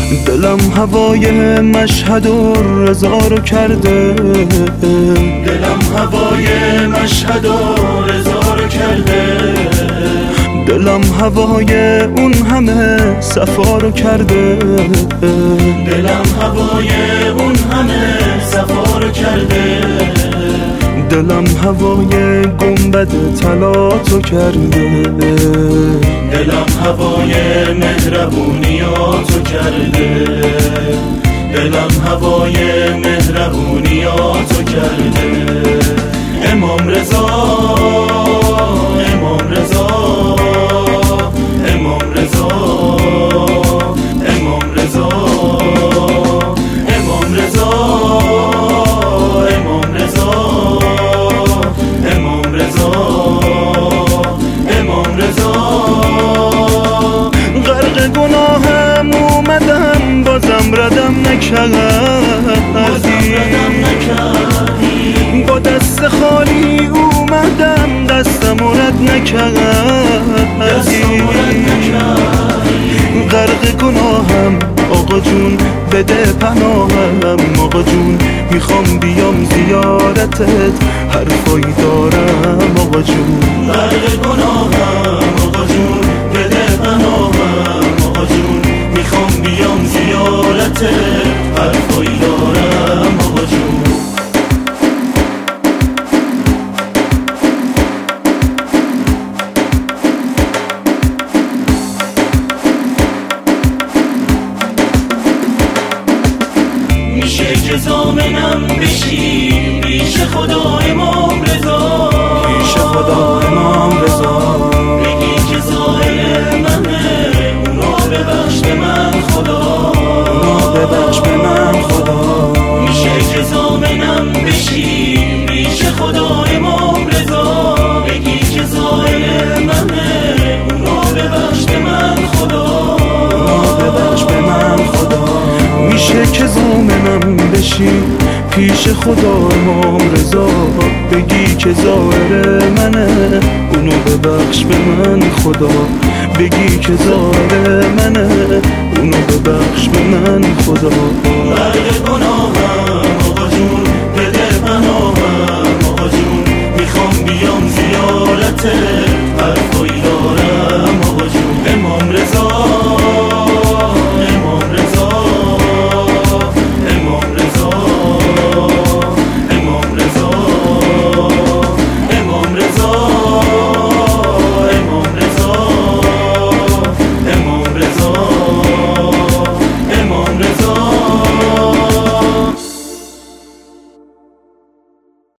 دلم هوای مشهد و رضا رو کرده، دلم هوای مشهد و رضا رو کرده، دلم هوای اون همه صفا رو کرده، دلم هوای اون همه صفا رو کرده، دلم هوای گنبد طلاتو کرده، دلم هوای مهربونیاتو کرده، دلم هوای مهربونیاتو کرده. امام رضا، امام رضا، امام رضا، امام رضا، امام رضا، امام رضا، امام رضا، امام رضا. غرق گناهم اومدم بازم ردم نکردی، با دست خالی اومدم دستم رد نکردی. غرق گناهم آقا جون بده پناهم، آقا جون میخوام بیام زیارتت حرفایی دارم آقا جون. غرق گناهم آقا جون بده پناهم، آقا جون میخوام بیام زیارتت حرفایی دارم آقا جون. میشه که ضامنم بشی پیش خدا امام رضا، پیش خدا امام رضا، بگی که ظالم منه اونو ببخش به من خدا، اونو ببخش به من خدا. میشه که ضامنم بشی پیش خدا امام رضا، بگی که ظالم منه اونو ببخش به من خدا، اونو ببخش به من خدا. میشه که ضامنم بشی پیش خدا امام رضا، بگی که ظاهر منه اونو ببخش به من خدا، بگی که ظاهر منه اونو ببخش به من خدا. غرق گناهم